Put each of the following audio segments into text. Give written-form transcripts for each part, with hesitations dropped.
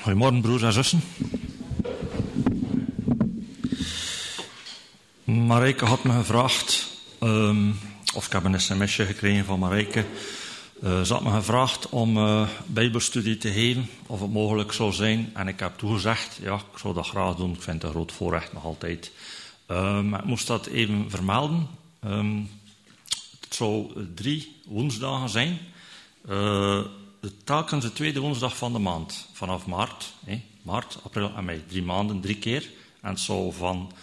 Goedemorgen, broers en zussen. Marijke had me gevraagd, of ik heb een sms'je gekregen van Marijke. Ze had me gevraagd om bijbelstudie te geven, of het mogelijk zou zijn. En ik heb toegezegd, ja, ik zou dat graag doen. Ik vind het een groot voorrecht nog altijd. Maar ik moest dat even vermelden. Het zou 3 woensdagen zijn. Telkens de tweede woensdag van de maand. Vanaf maart. Maart, april en mei. 3 maanden, 3 keer. En het zou van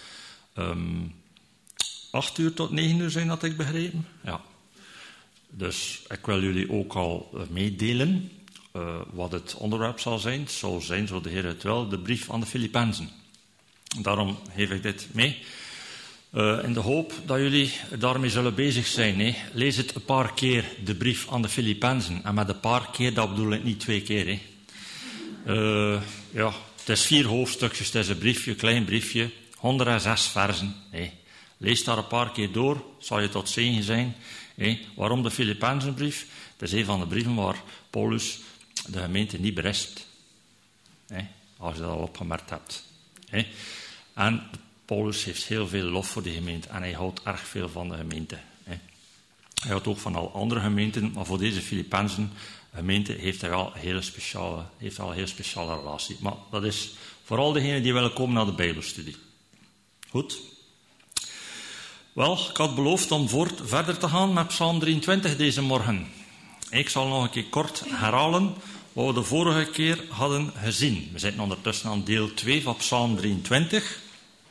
8 uur tot 9 uur zijn, dat ik begrepen. Ja. Dus ik wil jullie ook al meedelen wat het onderwerp zal zijn. Het zal zijn, zo de Heer het wil, de brief aan de Filippenzen. Daarom geef ik dit mee. In de hoop dat jullie daarmee zullen bezig zijn. Lees het een paar keer, de brief aan de Filippenzen. En met een paar keer, dat bedoel ik niet 2 keer. Ja, het is 4 hoofdstukjes, het is een briefje, een klein briefje. 106 versen. Lees daar een paar keer door, zal je tot zegen zijn. Waarom de Filippenzenbrief? Het is een van de brieven waar Paulus de gemeente niet berispt. Als je dat al opgemerkt hebt. En Paulus heeft heel veel lof voor de gemeente en hij houdt erg veel van de gemeente. Hij houdt ook van al andere gemeenten, maar voor deze Filippenzen gemeente heeft hij wel een hele speciale relatie. Maar dat is vooral degenen die willen komen naar de Bijbelstudie. Goed. Wel, ik had beloofd om verder te gaan met Psalm 23 deze morgen. Ik zal nog een keer kort herhalen wat we de vorige keer hadden gezien. We zitten ondertussen aan deel 2 van Psalm 23.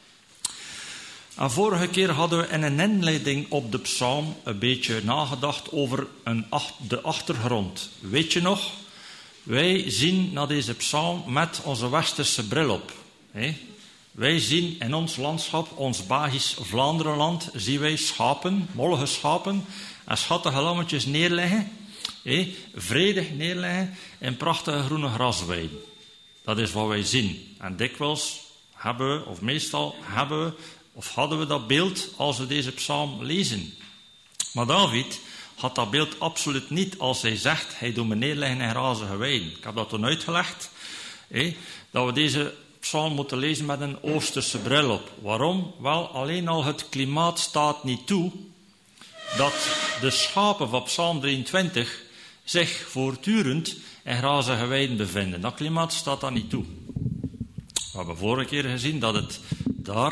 En vorige keer hadden we in een inleiding op de psalm een beetje nagedacht over de achtergrond. Weet je nog? Wij zien naar deze psalm met onze westerse bril op. Wij zien in ons landschap, ons Belgisch Vlaanderenland, zien wij schapen, mollige schapen en schattige lammetjes neerleggen. Vredig neerleggen in prachtige groene grasweiden. Dat is wat wij zien. En dikwijls hebben we, of meestal hebben we, of hadden we dat beeld als we deze psalm lezen. Maar David had dat beeld absoluut niet als hij zegt, hij doet me neerleggen in grazige weiden. Ik heb dat toen uitgelegd, dat we deze psalm moeten lezen met een oosterse bril op. Waarom? Wel, alleen al het klimaat staat niet toe dat de schapen van psalm 23 zich voortdurend in grazige weiden bevinden. Dat klimaat staat daar niet toe. We hebben vorige keer gezien dat het daar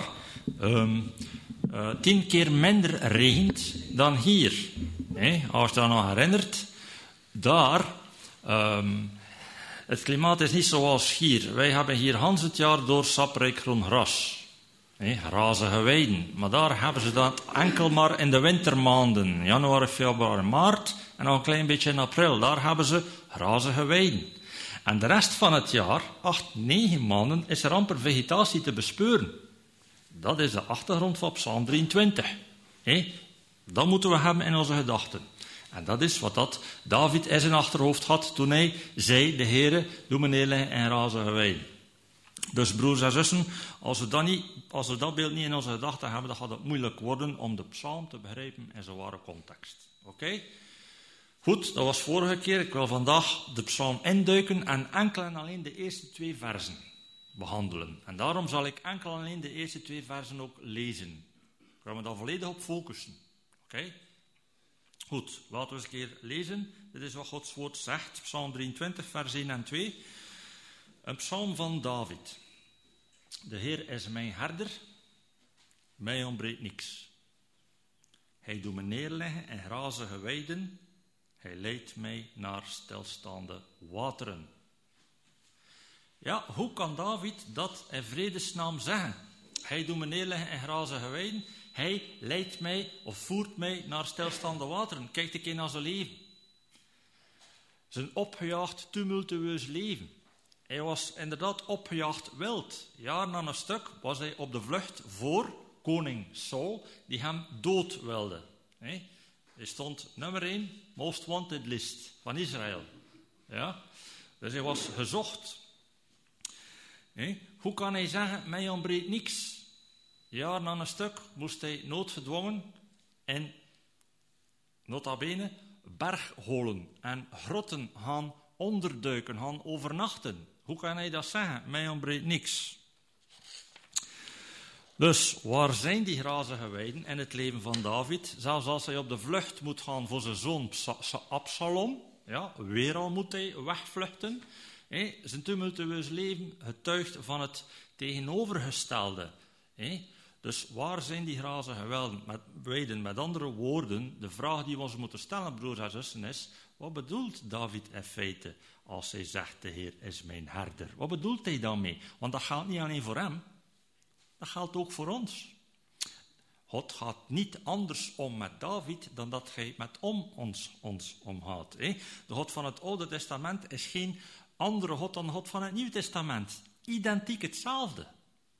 10 keer minder regent dan hier. Als je dat nog herinnert, daar, het klimaat is niet zoals hier. Wij hebben hier Hans het jaar door saprijk groen gras. Grazige weiden. Maar daar hebben ze dat enkel maar in de wintermaanden. Januari, februari, maart en nog een klein beetje in april. Daar hebben ze grazige weiden. En de rest van het jaar, 8, 9 maanden, is er amper vegetatie te bespeuren. Dat is de achtergrond van Psalm 23. Dat moeten we hebben in onze gedachten. En dat is wat dat David in zijn achterhoofd had toen hij zei, de Heere, doe me neerleggen in grazige weiden. Dus broers en zussen, als we dat beeld niet in onze gedachten hebben, dan gaat het moeilijk worden om de psalm te begrijpen in zijn ware context. Oké? Goed, dat was vorige keer. Ik wil vandaag de psalm induiken en enkel en alleen de eerste 2 versen behandelen. En daarom zal ik enkel en alleen de eerste 2 versen ook lezen. Ik ga me daar volledig op focussen. Oké? Goed, laten we eens een keer lezen. Dit is wat Gods woord zegt. Psalm 23, vers 1 en 2. Een psalm van David. De Heer is mijn herder. Mij ontbreekt niks. Hij doet me neerleggen in grazige weiden. Hij leidt mij naar stilstaande wateren. Ja, hoe kan David dat in vredesnaam zeggen? Hij doet me neerleggen in grazige weiden. Hij leidt mij of voert mij naar stilstaande wateren. Kijk een keer naar zijn leven. Zijn opgejaagd, tumultueus leven. Hij was inderdaad opgejaagd wild. Jaren aan een stuk was hij op de vlucht voor koning Saul, die hem dood wilde. Hij stond nummer 1, most wanted list van Israël. Ja? Dus hij was gezocht. Hoe kan hij zeggen, mij ontbreekt niks? Jaren aan een stuk moest hij noodgedwongen en nota bene bergholen en grotten gaan onderduiken, gaan overnachten. Hoe kan hij dat zeggen? Mij ontbreekt niks. Dus waar zijn die grazige weiden in het leven van David? Zelfs als hij op de vlucht moet gaan voor zijn zoon Absalom, ja, weer al moet hij wegvluchten. Zijn tumultueus leven getuigt van het tegenovergestelde. Dus waar zijn die grazige weiden? Met andere woorden, de vraag die we ons moeten stellen, broers en zussen, is: wat bedoelt David in feite als hij zegt, de Heer is mijn herder? Wat bedoelt hij daarmee? Want dat geldt niet alleen voor hem, dat geldt ook voor ons. God gaat niet anders om met David dan dat hij met ons omgaat. De God van het Oude Testament is geen andere God dan de God van het Nieuwe Testament. Identiek hetzelfde.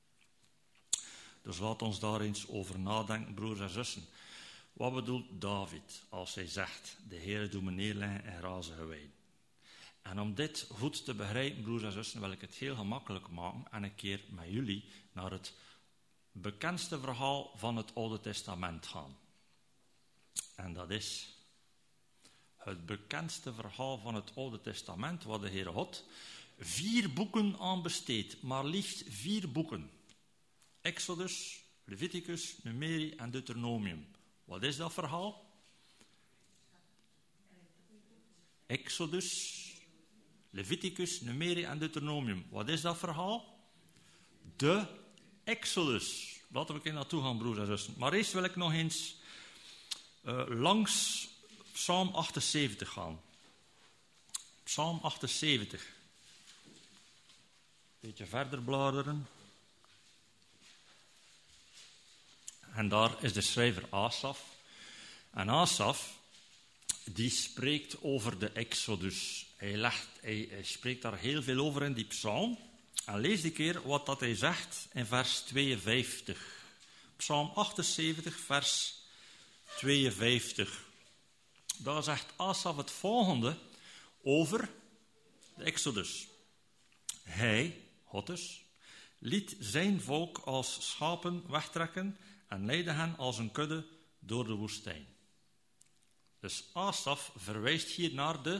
Dus laat ons daar eens over nadenken, broers en zussen. Wat bedoelt David als hij zegt, de Heer doet me neerleggen in grazige weiden? En om dit goed te begrijpen, broers en zussen, wil ik het heel gemakkelijk maken en een keer met jullie naar het bekendste verhaal van het Oude Testament gaan. En dat is het bekendste verhaal van het Oude Testament, waar de Heere God 4 boeken aan besteedt, maar liefst 4 boeken. Exodus, Leviticus, Numeri en Deuteronomium. Wat is dat verhaal? Exodus, Leviticus, Numeri en Deuteronomium. Wat is dat verhaal? De Exodus. Laten we er naartoe gaan, broers en zussen. Maar eerst wil ik nog eens langs Psalm 78 gaan. Psalm 78. Een beetje verder bladeren. En daar is de schrijver Asaf. En Asaf, die spreekt over de Exodus. Hij spreekt daar heel veel over in die psalm. En lees een keer wat dat hij zegt in vers 52. Psalm 78, vers 52. Daar zegt Asaf het volgende over de Exodus. Hij, God dus, liet zijn volk als schapen wegtrekken en leidde hen als een kudde door de woestijn. Dus Asaf verwijst hier naar de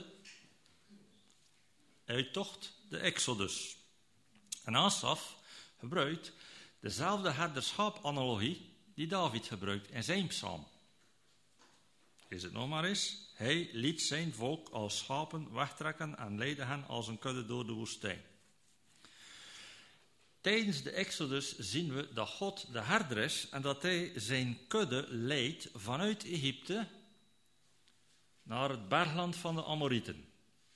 uittocht, de Exodus. En Asaf gebruikt dezelfde herderschap-analogie die David gebruikt in zijn psalm. Is het nog maar eens? Hij liet zijn volk als schapen wegtrekken en leidde hen als een kudde door de woestijn. Tijdens de Exodus zien we dat God de herder is en dat hij zijn kudde leidt vanuit Egypte naar het bergland van de Amorieten.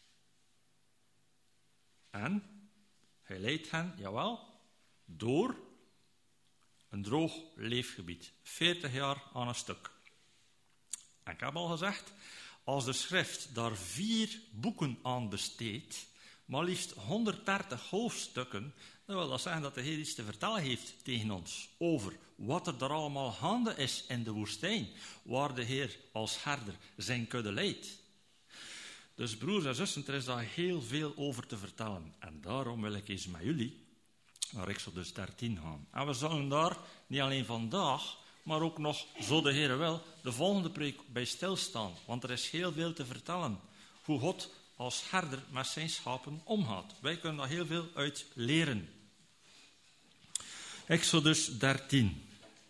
En hij leidt hen, jawel, door een droog leefgebied. 40 jaar aan een stuk. En ik heb al gezegd, als de schrift daar 4 boeken aan besteedt, maar liefst 130 hoofdstukken, dan wil dat zeggen dat de Heer iets te vertellen heeft tegen ons over wat er daar allemaal gaande is in de woestijn, waar de Heer als herder zijn kudde leidt. Dus broers en zussen, er is daar heel veel over te vertellen. En daarom wil ik eens met jullie naar Exodus 13 gaan. En we zullen daar niet alleen vandaag, maar ook nog, zo de Heer wil, de volgende preek bij stilstaan. Want er is heel veel te vertellen. Hoe God als herder met zijn schapen omgaat. Wij kunnen daar heel veel uit leren. Exodus 13.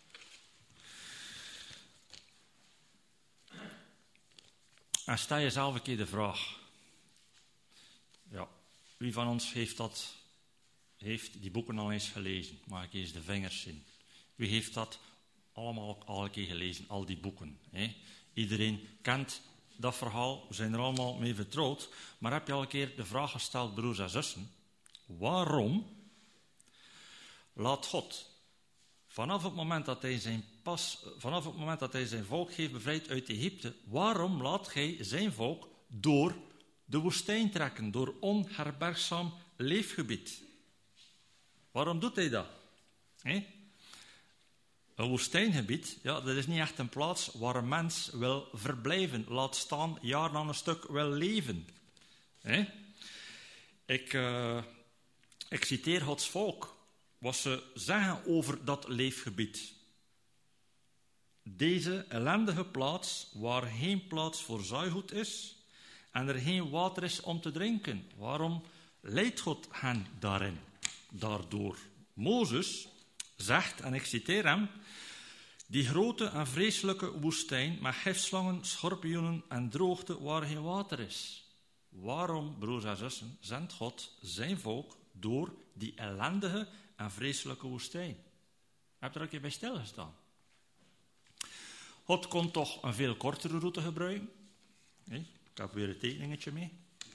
En stel jezelf een keer de vraag. Ja, wie van ons heeft die boeken al eens gelezen? Mag ik eens de vingers zien? Wie heeft dat allemaal al een keer gelezen, al die boeken? Iedereen kent dat verhaal, we zijn er allemaal mee vertrouwd. Maar heb je al een keer de vraag gesteld, broers en zussen? Waarom laat God, vanaf het moment dat hij zijn volk heeft bevrijd uit Egypte, waarom laat hij zijn volk door de woestijn trekken, door onherbergzaam leefgebied? Waarom doet hij dat? Een woestijngebied, ja, dat is niet echt een plaats waar een mens wil verblijven, laat staan, jaren aan een stuk wil leven. Ik citeer Gods volk, wat ze zeggen over dat leefgebied. Deze ellendige plaats, waar geen plaats voor zaaigoed is en er geen water is om te drinken. Waarom leidt God hen daarin? Daardoor. Mozes zegt, en ik citeer hem, die grote en vreselijke woestijn met gifslangen, schorpioenen en droogte waar geen water is. Waarom, broers en zussen, zendt God zijn volk door die ellendige en vreselijke woestijn? Heb je er een keer bij stilgestaan? God kon toch een veel kortere route gebruiken? Nee, ik heb weer een tekeningetje mee.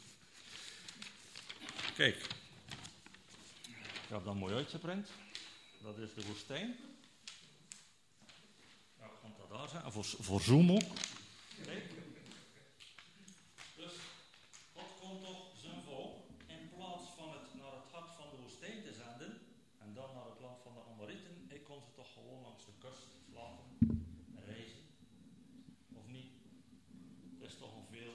Kijk, ik heb dat mooi uitgeprint. Dat is de woestijn. Ja, ik kan dat daar zijn. En voor Zoom ook. Kijk. Dus God kon toch zijn volk in plaats van het naar het hart van de woestijn te zenden en dan naar het land van de Amorieten, hij kon ze toch gewoon langs de kust laten reizen. Of niet? Het is toch een veel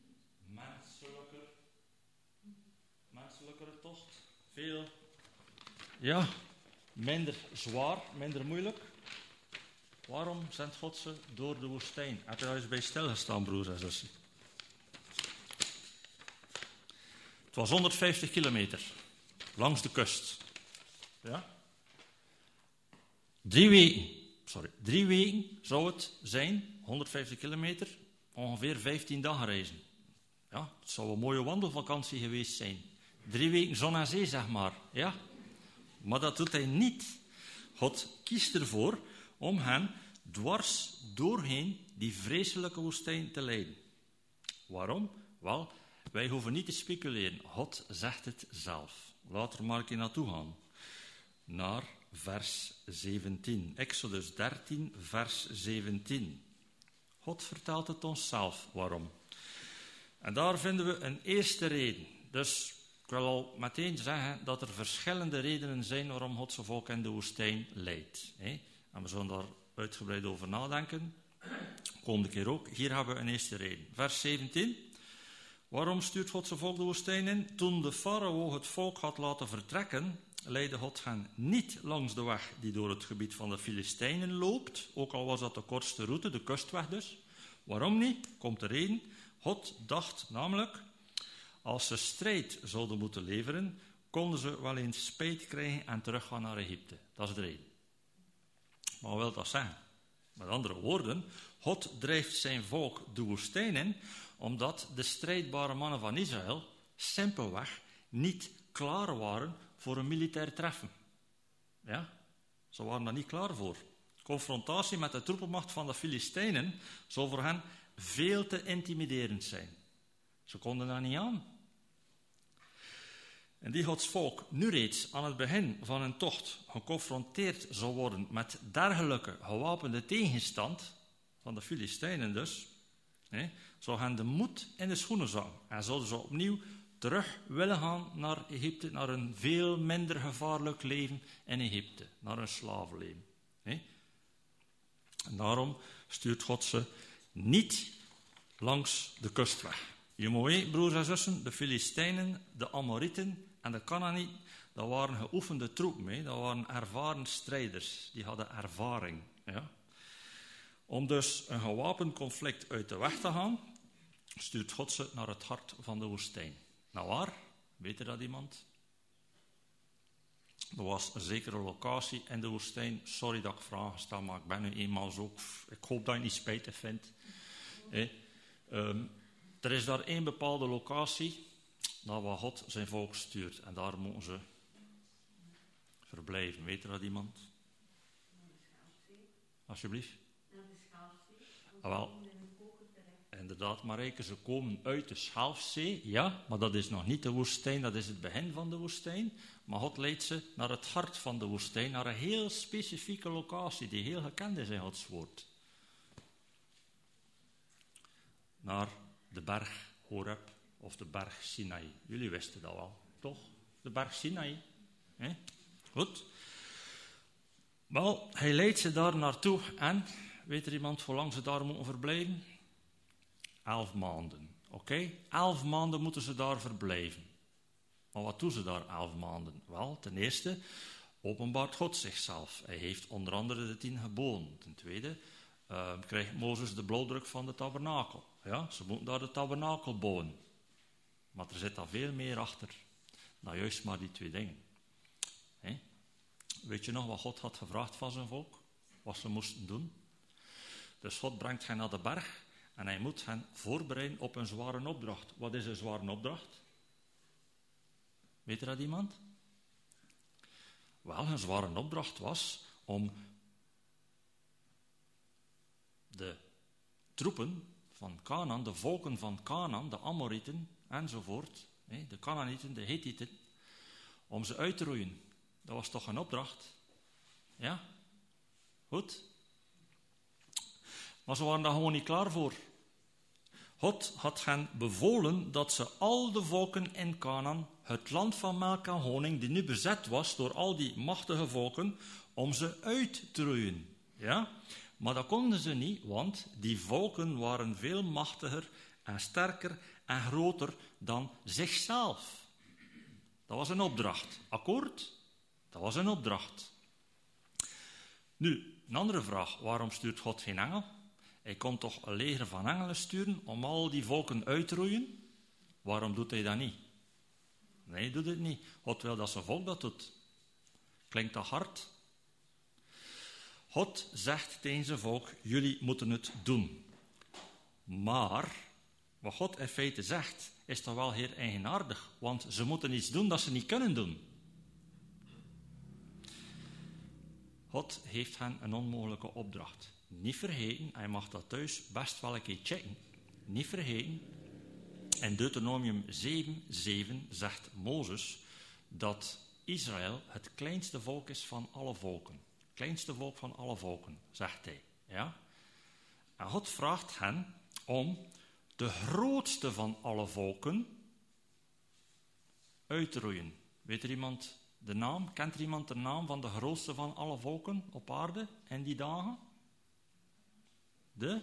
menselijkere tocht. Veel, ja, minder zwaar, minder moeilijk. Waarom zendt God ze door de woestijn? Heb je daar eens bij stilgestaan, broers en zussen? Het was 150 kilometer langs de kust. Ja? 3 weken zou het zijn, 150 kilometer, ongeveer 15 dagen reizen. Ja, het zou een mooie wandelvakantie geweest zijn. 3 weken zon en zee, zeg maar. Ja? Maar dat doet hij niet. God kiest ervoor om hen dwars doorheen die vreselijke woestijn te leiden. Waarom? Wel, wij hoeven niet te speculeren. God zegt het zelf. Laten we maar een keer naartoe gaan. Naar vers 17. Exodus 13, vers 17. God vertelt het ons zelf. Waarom? En daar vinden we een eerste reden. Dus ik wil al meteen zeggen dat er verschillende redenen zijn waarom God zijn volk in de woestijn leidt. En we zullen daar uitgebreid over nadenken. Komende keer ook. Hier hebben we een eerste reden. Vers 17. Waarom stuurt God zijn volk de woestijn in? Toen de farao het volk had laten vertrekken, leidde God hen niet langs de weg die door het gebied van de Filistijnen loopt, ook al was dat de kortste route, de kustweg dus. Waarom niet? Komt de reden. God dacht namelijk, als ze strijd zouden moeten leveren, konden ze wel eens spijt krijgen en teruggaan naar Egypte. Dat is de reden. Maar wat wil dat zeggen? Met andere woorden, God drijft zijn volk de woestijn in, omdat de strijdbare mannen van Israël simpelweg niet klaar waren voor een militair treffen. Ja, ze waren daar niet klaar voor. Confrontatie met de troepenmacht van de Filistijnen zou voor hen veel te intimiderend zijn. Ze konden daar niet aan. En die Gods volk nu reeds aan het begin van hun tocht geconfronteerd zou worden met dergelijke gewapende tegenstand, van de Filistijnen dus, zou hen de moed in de schoenen zakken. En zouden ze opnieuw terug willen gaan naar Egypte, naar een veel minder gevaarlijk leven in Egypte, naar een slavenleven. En daarom stuurt God ze niet langs de kustweg. Je moet weten, broers en zussen, de Filistijnen, de Amorieten en de Canaanieten, dat waren geoefende troepen, dat waren ervaren strijders, die hadden ervaring. Ja. Om dus een gewapend conflict uit de weg te gaan, stuurt God ze naar het hart van de woestijn. Nou waar? Weet er dat iemand? Er was een zekere locatie in de woestijn. Sorry dat ik vragen stel, maar ik ben nu eenmaal zo. Ik hoop dat je het niet spijtig vindt. Er is daar één bepaalde locatie naar waar God zijn volk stuurt. En daar moeten ze verblijven. Weet er dat iemand? Alsjeblieft. Wel, inderdaad, Marijke, ze komen uit de Schelfzee, ja, maar dat is nog niet de woestijn, dat is het begin van de woestijn. Maar God leidt ze naar het hart van de woestijn, naar een heel specifieke locatie, die heel gekend is in Gods woord. Naar de berg Horeb, of de berg Sinaï. Jullie wisten dat wel, toch? De berg Sinaï. Goed. Wel, hij leidt ze daar naartoe en... Weet er iemand hoe lang ze daar moeten verblijven? 11 maanden. Oké? 11 maanden moeten ze daar verblijven. Maar wat doen ze daar 11 maanden? Wel, ten eerste openbaart God zichzelf. Hij heeft onder andere de 10 geboden. Ten tweede krijgt Mozes de blauwdruk van de tabernakel. Ja, ze moeten daar de tabernakel bouwen. Maar er zit al veel meer achter dan juist maar die 2 dingen. Weet je nog wat God had gevraagd van zijn volk? Wat ze moesten doen? Dus God brengt hen naar de berg en hij moet hen voorbereiden op een zware opdracht. Wat is een zware opdracht? Weet er dat iemand? Wel, een zware opdracht was om de troepen van Canaan, de volken van Canaan, de Amorieten enzovoort, de Canaanieten, de Hethieten, om ze uit te roeien. Dat was toch een opdracht? Ja? Goed? Maar ze waren daar gewoon niet klaar voor. God had hen bevolen dat ze al de volken in Canaan, het land van melk en honing, die nu bezet was door al die machtige volken, om ze uit te roeien. Ja? Maar dat konden ze niet, want die volken waren veel machtiger en sterker en groter dan zichzelf. Dat was een opdracht. Akkoord? Dat was een opdracht. Nu, een andere vraag. Waarom stuurt God geen engel? Hij kon toch een leger van engelen sturen om al die volken uit te roeien? Waarom doet hij dat niet? Nee, hij doet het niet. God wil dat zijn volk dat doet. Klinkt dat hard? God zegt tegen zijn volk, jullie moeten het doen. Maar, wat God in feite zegt, is toch wel heel eigenaardig. Want ze moeten iets doen dat ze niet kunnen doen. God heeft hen een onmogelijke opdracht. Niet vergeten, hij mag dat thuis best wel een keer checken. Niet vergeten, in Deuteronomium 7:7 zegt Mozes dat Israël het kleinste volk is van alle volken. Kleinste volk van alle volken, zegt hij. Ja? En God vraagt hen om de grootste van alle volken uit te roeien. Weet er iemand de naam? Kent er iemand de naam van de grootste van alle volken op aarde in die dagen? De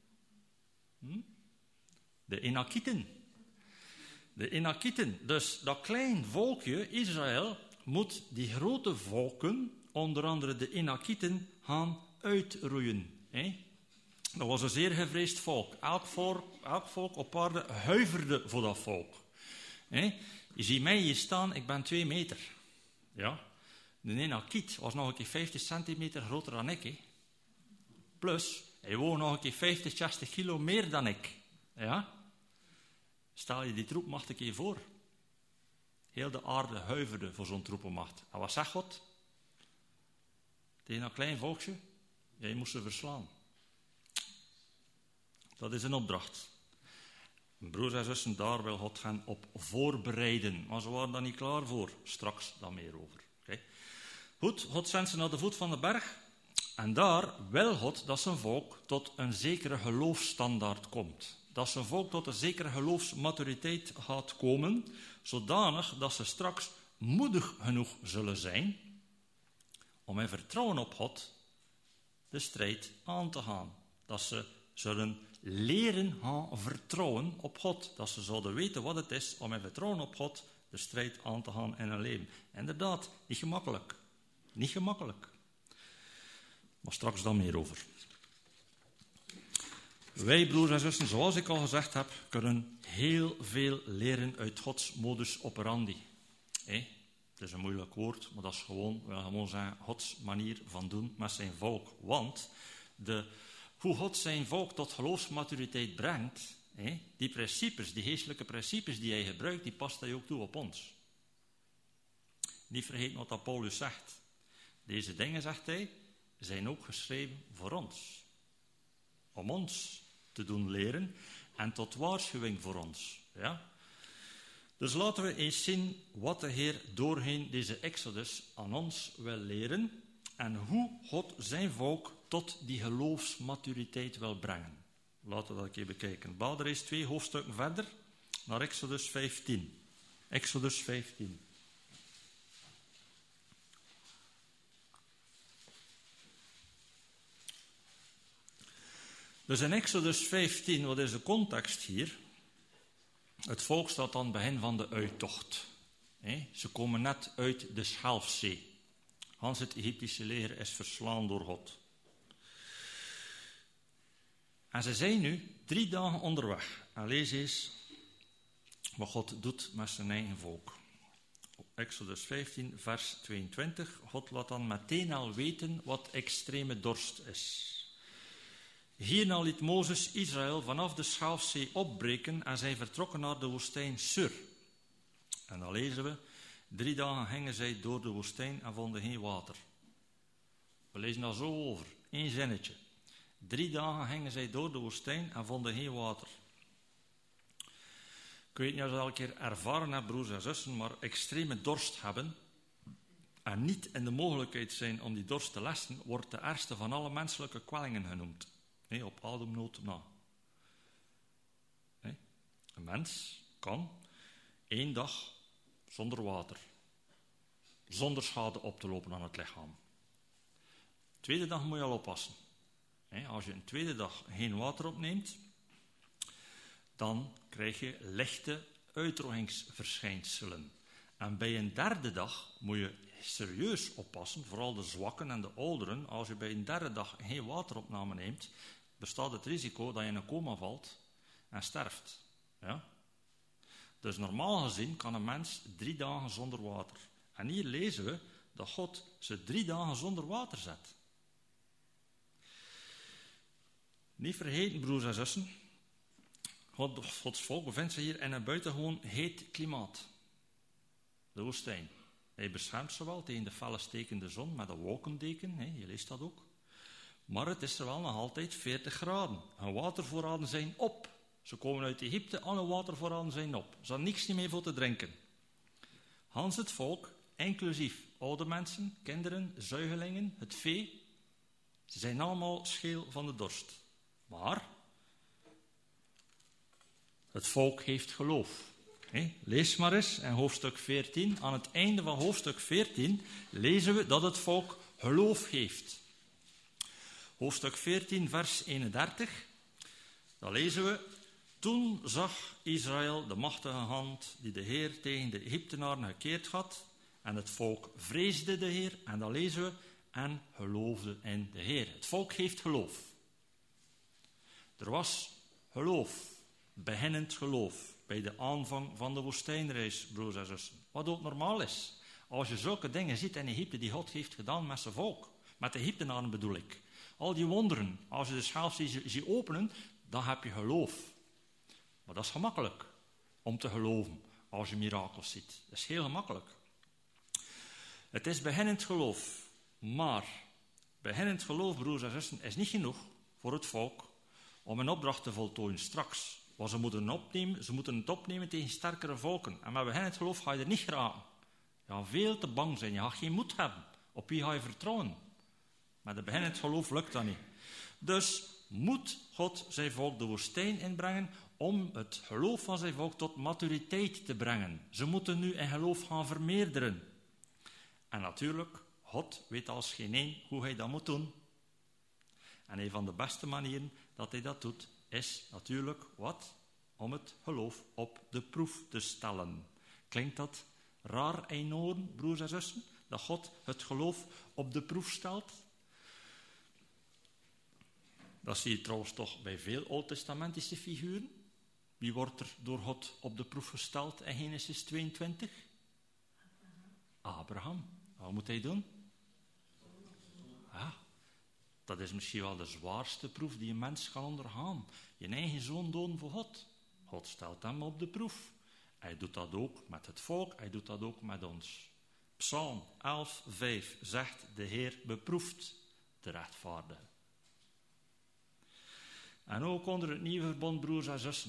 Enakieten. De Enakieten. Dus dat klein volkje, Israël, moet die grote volken, onder andere de Enakieten, gaan uitroeien. Dat was een zeer gevreesd volk. Elk volk op aarde huiverde voor dat volk. Je ziet mij hier staan, ik ben 2 meter. Ja. De Enakiet was nog een keer 50 centimeter groter dan ik. Plus, hij woog nog een keer 50, 60 kilo meer dan ik. Ja. Stel je die troepmacht een keer voor. Heel de aarde huiverde voor zo'n troepenmacht. En wat zegt God? Tegen dat klein volkje? Jij moest ze verslaan. Dat is een opdracht. Broers en zussen, daar wil God hen op voorbereiden. Maar ze waren daar niet klaar voor. Straks dan meer over. Okay. Goed, God zendt ze naar de voet van de berg. En daar wil God dat zijn volk tot een zekere geloofsstandaard komt. Dat zijn volk tot een zekere geloofsmaturiteit gaat komen, zodanig dat ze straks moedig genoeg zullen zijn om in vertrouwen op God de strijd aan te gaan. Dat ze zullen leren gaan vertrouwen op God. Dat ze zouden weten wat het is om in vertrouwen op God de strijd aan te gaan in hun leven. Inderdaad, niet gemakkelijk. Niet gemakkelijk. Maar straks dan meer over. Wij, broers en zussen, zoals ik al gezegd heb, kunnen heel veel leren uit Gods modus operandi. Het is een moeilijk woord, maar dat is gewoon zijn Gods manier van doen met zijn volk. Want hoe God zijn volk tot geloofsmaturiteit brengt, die principes, die geestelijke principes die hij gebruikt, die past hij ook toe op ons. Niet vergeten wat dat Paulus zegt. Deze dingen, zegt hij, zijn ook geschreven voor ons. Om ons te doen leren en tot waarschuwing voor ons. Ja? Dus laten we eens zien wat de Heer doorheen deze Exodus aan ons wil leren en hoe God zijn volk tot die geloofsmaturiteit wil brengen. Laten we dat een keer bekijken. Blader eens 2 hoofdstukken verder naar Exodus 15. Exodus 15. Dus in Exodus 15, wat is de context hier? Het volk staat aan het begin van de uittocht. Ze komen net uit de Schelfzee. Gans het Egyptische leger is verslaan door God. En ze zijn nu 3 dagen onderweg. En lees eens wat God doet met zijn eigen volk. Exodus 15, vers 22. God laat dan meteen al weten wat extreme dorst is. Hierna liet Mozes Israël vanaf de Schalfzee opbreken en zij vertrokken naar de woestijn Sur. En dan lezen we, 3 dagen gingen zij door de woestijn en vonden geen water. We lezen dat zo over, 1 zinnetje. 3 dagen gingen zij door de woestijn en vonden geen water. Ik weet niet of je dat al een keer ervaren hebt, broers en zussen, maar extreme dorst hebben en niet in de mogelijkheid zijn om die dorst te lessen, wordt de ergste van alle menselijke kwellingen genoemd. Op ademnood na. Een mens kan 1 dag zonder water, zonder schade op te lopen aan het lichaam. De 2e dag moet je al oppassen. Als je een 2e dag geen water opneemt, dan krijg je lichte uitdrogingsverschijnselen. En bij een 3e dag moet je serieus oppassen, vooral de zwakken en de ouderen. Als je bij een 3e dag geen wateropname neemt, bestaat het risico dat je in een coma valt en sterft. Ja? Dus normaal gezien kan een mens 3 dagen zonder water. En hier lezen we dat God ze 3 dagen zonder water zet. Niet vergeten, broers en zussen, Gods volk bevindt zich hier in een buitengewoon heet klimaat. De woestijn. Hij beschermt ze wel tegen de felle stekende zon met een wolkendeken, je leest dat ook. Maar het is er wel nog altijd 40 graden. Hun watervoorraden zijn op. Ze komen uit Egypte, alle watervoorraden zijn op. Ze hebben niks meer voor te drinken. Hans het volk, inclusief oude mensen, kinderen, zuigelingen, het vee, ze zijn allemaal scheel van de dorst. Maar het volk heeft geloof. Lees maar eens in hoofdstuk 14. Aan het einde van hoofdstuk 14 lezen we dat het volk geloof heeft. Hoofdstuk 14, vers 31. Dan lezen we: Toen zag Israël de machtige hand die de Heer tegen de Egyptenaren gekeerd had. En het volk vreesde de Heer. En dan lezen we: en geloofde in de Heer. Het volk heeft geloof. Er was geloof. Beginnend geloof. Bij de aanvang van de woestijnreis, broers en zussen. Wat ook normaal is. Als je zulke dingen ziet in Egypte die God heeft gedaan met zijn volk. Met de Egyptenaren bedoel ik. Al die wonderen. Als je de Schalfzee ziet openen, dan heb je geloof. Maar dat is gemakkelijk. Om te geloven. Als je mirakels ziet. Dat is heel gemakkelijk. Het is beginnend geloof. Maar beginnend geloof, broers en zussen, is niet genoeg voor het volk om een opdracht te voltooien straks. Want ze moeten het opnemen tegen sterkere volken. En met beginnend geloof ga je er niet geraken. Je gaat veel te bang zijn. Je gaat geen moed hebben. Op wie ga je vertrouwen? Met een beginnend geloof lukt dat niet. Dus moet God zijn volk de woestijn inbrengen om het geloof van zijn volk tot maturiteit te brengen. Ze moeten nu in geloof gaan vermeerderen. En natuurlijk, God weet als geen één hoe hij dat moet doen. En een van de beste manieren dat hij dat doet, is natuurlijk wat? Om het geloof op de proef te stellen. Klinkt dat raar in oren, broers en zussen? Dat God het geloof op de proef stelt? Dat zie je trouwens toch bij veel oud-testamentische figuren. Wie wordt er door God op de proef gesteld in Genesis 22? Abraham. Wat moet hij doen? Dat is misschien wel de zwaarste proef die een mens kan ondergaan. Je eigen zoon doden voor God. God stelt hem op de proef. Hij doet dat ook met het volk, hij doet dat ook met ons. Psalm 11:5 zegt: de Heer beproeft de rechtvaardige. En ook onder het nieuwe verbond, broers en zussen,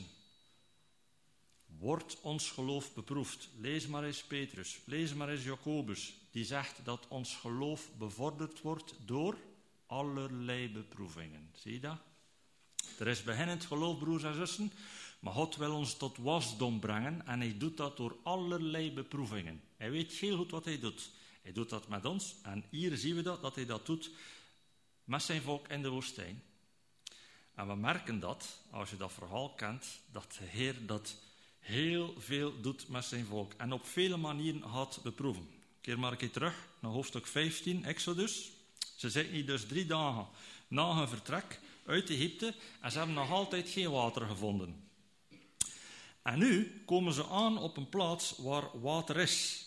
wordt ons geloof beproefd. Lees maar eens Petrus, lees maar eens Jacobus, die zegt dat ons geloof bevorderd wordt door allerlei beproevingen. Zie je dat? Er is beginnend geloof, broers en zussen, maar God wil ons tot wasdom brengen en hij doet dat door allerlei beproevingen. Hij weet heel goed wat hij doet. Hij doet dat met ons en hier zien we dat hij dat doet met zijn volk in de woestijn. En we merken dat, als je dat verhaal kent, dat de Heer dat heel veel doet met zijn volk en op vele manieren gaat beproeven. Keer maar een keer terug naar hoofdstuk 15, Exodus. Ze zitten hier dus 3 dagen na hun vertrek uit Egypte en ze hebben nog altijd geen water gevonden. En nu komen ze aan op een plaats waar water is.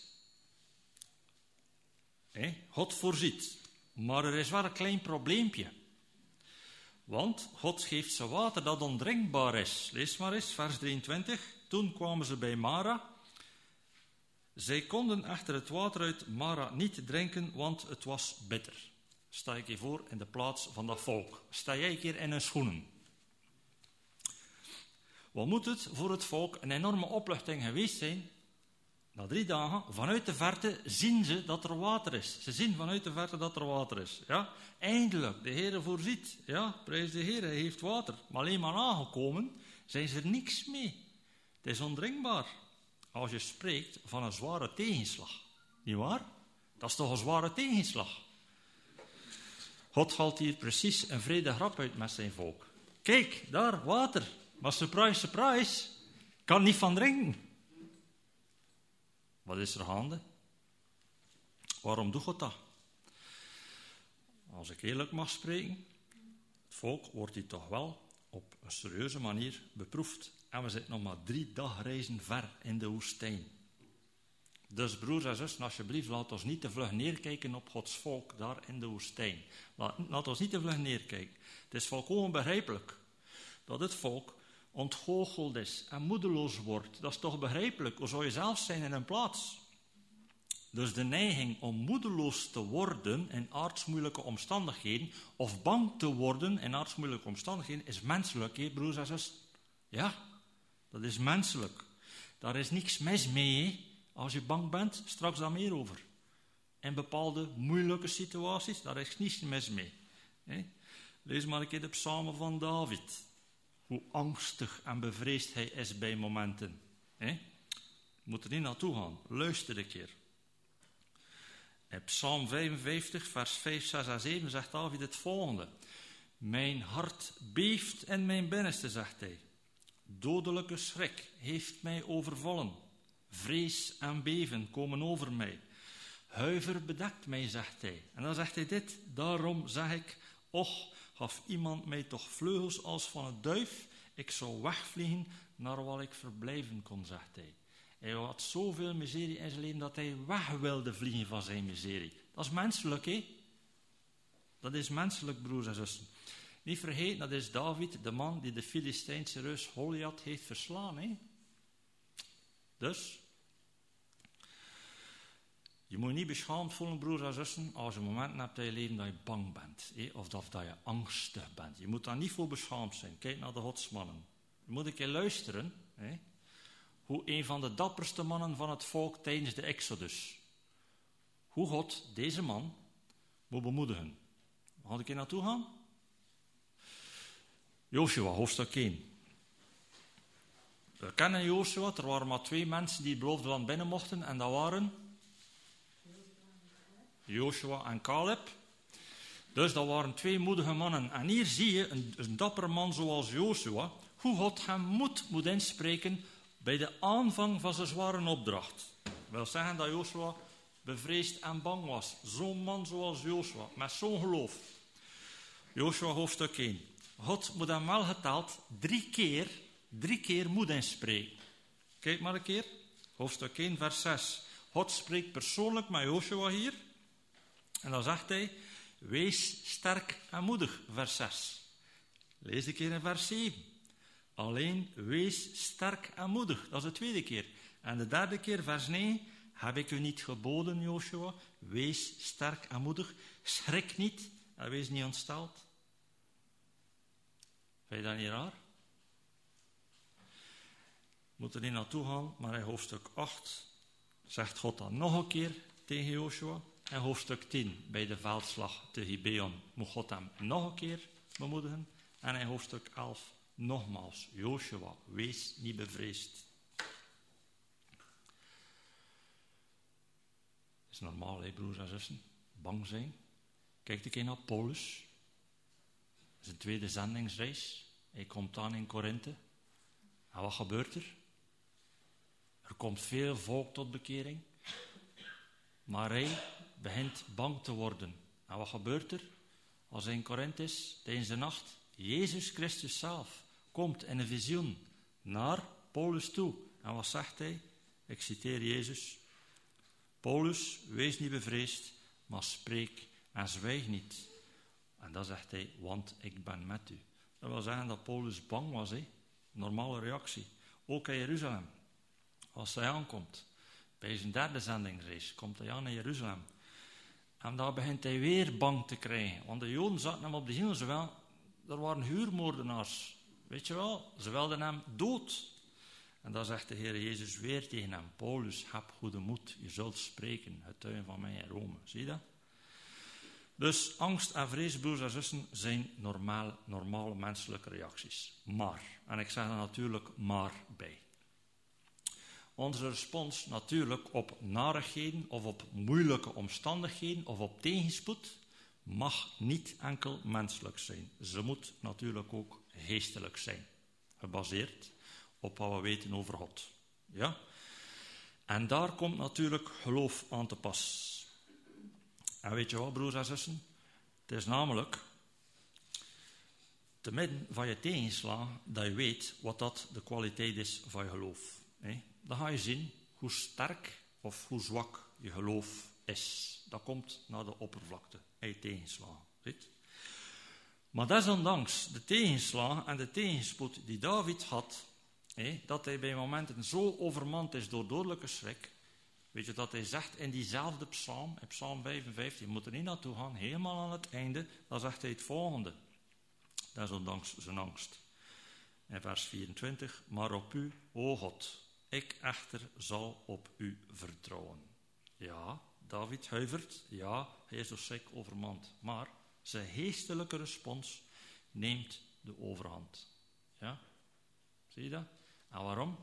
God voorziet. Maar er is wel een klein probleempje. Want God geeft ze water dat ondrinkbaar is. Lees maar eens, vers 23. Toen kwamen ze bij Mara. Zij konden echter het water uit Mara niet drinken, want het was bitter. Sta ik je voor in de plaats van dat volk. Sta jij een keer in hun schoenen. Wat moet het voor het volk een enorme opluchting geweest zijn? Na 3 dagen, vanuit de verte, zien ze dat er water is. Ze zien vanuit de verte dat er water is. Ja? Eindelijk, de Heer voorziet. Ja, prijs de Heer, hij heeft water. Maar alleen maar aangekomen, zijn ze er niks mee. Het is ondrinkbaar. Als je spreekt van een zware tegenslag. Niet waar? Dat is toch een zware tegenslag. God haalt hier precies een vrede grap uit met zijn volk. Kijk, daar, water. Maar surprise, surprise. Kan niet van drinken. Wat is er gaande? Waarom doet God dat? Als ik eerlijk mag spreken, het volk wordt hier toch wel op een serieuze manier beproefd. En we zitten nog maar 3 dagreizen ver in de woestijn. Dus broers en zussen, alsjeblieft, laat ons niet te vlug neerkijken op Gods volk daar in de woestijn. Laat ons niet te vlug neerkijken. Het is volkomen begrijpelijk dat het volk ontgoocheld is en moedeloos wordt. Dat is toch begrijpelijk? Hoe zou je zelf zijn in een plaats? Dus de neiging om moedeloos te worden in aardsmoeilijke omstandigheden, of bang te worden in aardsmoeilijke omstandigheden, is menselijk, broers en zussen? Ja, dat is menselijk. Daar is niks mis mee, als je bang bent, straks daar meer over. In bepaalde moeilijke situaties, daar is niets mis mee. Lees maar een keer de psalmen van David. Hoe angstig en bevreesd hij is bij momenten. Moet er niet naartoe gaan. Luister een keer. In Psalm 55, vers 5, 6 en 7 zegt David het volgende. Mijn hart beeft in mijn binnenste, zegt hij. Dodelijke schrik heeft mij overvallen. Vrees en beven komen over mij. Huiver bedekt mij, zegt hij. En dan zegt hij dit. Daarom zeg ik, och, gaf iemand mij toch vleugels als van een duif. Ik zou wegvliegen naar waar ik verblijven kon, zegt hij. Hij had zoveel miserie in zijn leven dat hij weg wilde vliegen van zijn miserie. Dat is menselijk, hè? Dat is menselijk, broers en zussen. Niet vergeten, dat is David, de man die de Filistijnse reus Goliath heeft verslaan, hè? Dus, je moet je niet beschaamd voelen, broers en zussen, als je momenten hebt in je leven dat je bang bent. Of dat je angstig bent. Je moet daar niet voor beschaamd zijn. Kijk naar de godsmannen. Je moet een keer luisteren, hoe een van de dapperste mannen van het volk tijdens de Exodus, hoe God deze man moet bemoedigen. We gaan een keer naartoe gaan. Joshua, hoofdstuk 1. We kennen Joshua, er waren maar 2 mensen die het beloofde land binnen mochten, en dat waren Joshua en Caleb. Dus dat waren 2 moedige mannen. En hier zie je een dappere man zoals Joshua, hoe God hem moed moet inspreken bij de aanvang van zijn zware opdracht. Dat wil zeggen dat Joshua bevreesd en bang was. Zo'n man zoals Joshua, met zo'n geloof. Joshua hoofdstuk 1. God moet hem wel geteld 3 keer moed inspreken. Kijk maar een keer. Hoofdstuk 1, vers 6. God spreekt persoonlijk met Joshua hier. En dan zegt hij, wees sterk en moedig, vers 6. Lees een keer in vers 7. Alleen wees sterk en moedig. Dat is de 2e keer. En de 3e keer, vers 9. Heb ik u niet geboden, Joshua? Wees sterk en moedig. Schrik niet en wees niet ontsteld. Vind je dat niet raar? Moet er niet naartoe gaan, maar in hoofdstuk 8 zegt God dan nog een keer tegen Joshua. En hoofdstuk 10, bij de veldslag te Gibeon, moet God hem nog een keer bemoedigen. En in hoofdstuk 11 nogmaals, Joshua, wees niet bevreesd. Het is normaal, hè, broers en zussen, bang zijn. Kijk een keer naar Paulus. Dat is een tweede zendingsreis. Hij komt aan in Korinthe. En wat gebeurt er? Er komt veel volk tot bekering. Maar hij begint bang te worden. En wat gebeurt er? Als hij in Korinthe is, tijdens de nacht, Jezus Christus zelf komt in een visioen naar Paulus toe. En wat zegt hij? Ik citeer Jezus. Paulus, wees niet bevreesd, maar spreek en zwijg niet. En dan zegt hij, want ik ben met u. Dat wil zeggen dat Paulus bang was. Normale reactie. Ook in Jeruzalem. Als hij aankomt. Bij zijn derde zendingsreis komt hij aan in Jeruzalem. En dan begint hij weer bang te krijgen. Want de Joden zaten hem op de hielen. Er waren huurmoordenaars. Weet je wel? Ze wilden hem dood. En dan zegt de Heer Jezus weer tegen hem. Paulus, heb goede moed. Je zult spreken. Getuigen van mij in Rome. Zie je dat? Dus angst en vrees, broers en zussen, zijn normale menselijke reacties. Maar, en ik zeg er natuurlijk maar bij. Onze respons natuurlijk op narigheden of op moeilijke omstandigheden of op tegenspoed mag niet enkel menselijk zijn. Ze moet natuurlijk ook geestelijk zijn. Gebaseerd op wat we weten over God. Ja? En daar komt natuurlijk geloof aan te pas. En weet je wat, broers en zussen? Het is namelijk te midden van je tegenslagen dat je weet wat dat de kwaliteit is van je geloof. Dan ga je zien hoe sterk of hoe zwak je geloof is. Dat komt naar de oppervlakte en je tegenslagen. Ziet? Maar desondanks de tegenslagen en de tegenspoed die David had, dat hij bij momenten zo overmand is door dodelijke schrik. Weet je dat hij zegt in diezelfde psalm, in psalm 55, je moet er niet naartoe gaan, helemaal aan het einde, dan zegt hij het volgende. Desondanks zijn angst. In vers 24, maar op u, o God, ik echter zal op u vertrouwen. Ja, David huivert, ja, hij is door schrik overmand, maar zijn geestelijke respons neemt de overhand. Ja, zie je dat? En waarom?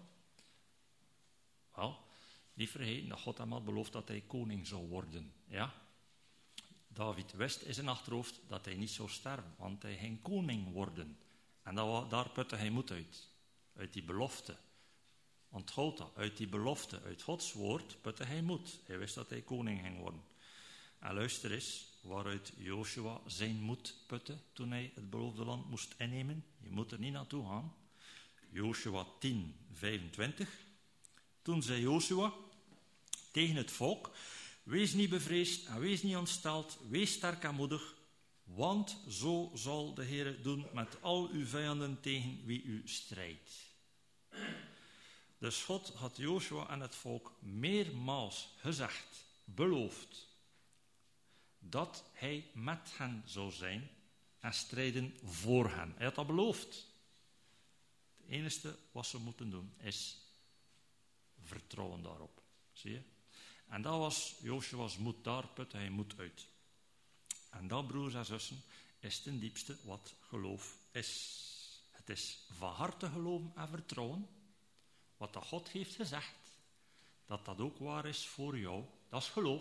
Wel, niet vergeten dat God hem had beloofd dat hij koning zou worden. Ja? David wist in zijn achterhoofd dat hij niet zou sterven, want hij ging koning worden. En daar putte hij moed uit. Uit die belofte. Onthoud dat. Uit die belofte, uit Gods woord, putte hij moed. Hij wist dat hij koning ging worden. En luister eens, waaruit Joshua zijn moed putte toen hij het beloofde land moest innemen. Je moet er niet naartoe gaan. Joshua 10, 25. Toen zei Joshua tegen het volk, wees niet bevreesd en wees niet ontsteld, wees sterk en moedig, want zo zal de Heer doen met al uw vijanden tegen wie u strijdt. Dus God had Joshua en het volk meermaals gezegd, beloofd, dat hij met hen zou zijn en strijden voor hen. Hij had dat beloofd. Het enige wat ze moeten doen is vertrouwen daarop. Zie je? En dat was Joshua's moed. Daar putte hij moed uit. En dat, broers en zussen, is ten diepste wat geloof is. Het is van harte geloven en vertrouwen. Wat dat God heeft gezegd, dat dat ook waar is voor jou. Dat is geloof.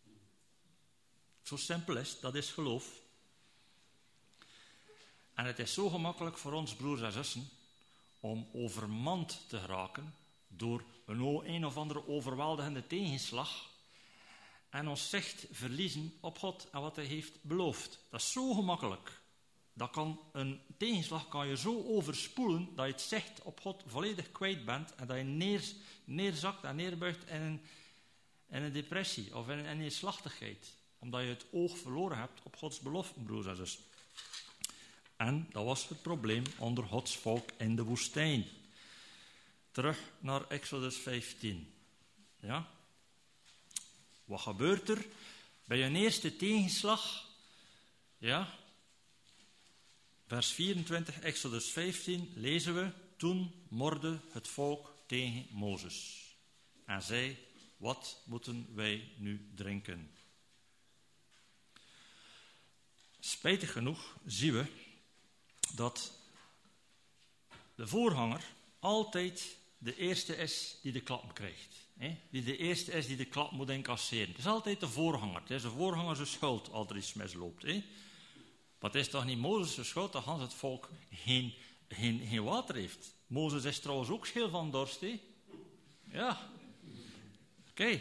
Zo simpel is, dat is geloof. En het is zo gemakkelijk voor ons, broers en zussen, om overmand te geraken door een of andere overweldigende tegenslag en ons zicht verliezen op God en wat hij heeft beloofd. Dat is zo gemakkelijk. Een tegenslag kan je zo overspoelen dat je het zicht op God volledig kwijt bent en dat je neerzakt en neerbuigt in een depressie of in een neerslachtigheid. Omdat je het oog verloren hebt op Gods beloften, broers en zussen. En dat was het probleem onder Gods volk in de woestijn. Terug naar Exodus 15. Ja? Wat gebeurt er bij een eerste tegenslag? Ja? Vers 24, Exodus 15, lezen we. Toen morde het volk tegen Mozes. En zei, wat moeten wij nu drinken? Spijtig genoeg zien we dat de voorganger altijd de eerste is die de klap krijgt. Die de eerste is die de klap moet incasseren. Het is altijd de voorganger. Het is de voorganger zijn schuld als er iets misloopt. Maar het is toch niet Mozes' schuld dat Hans het volk geen water heeft. Mozes is trouwens ook scheel van dorst. Ja. Oké.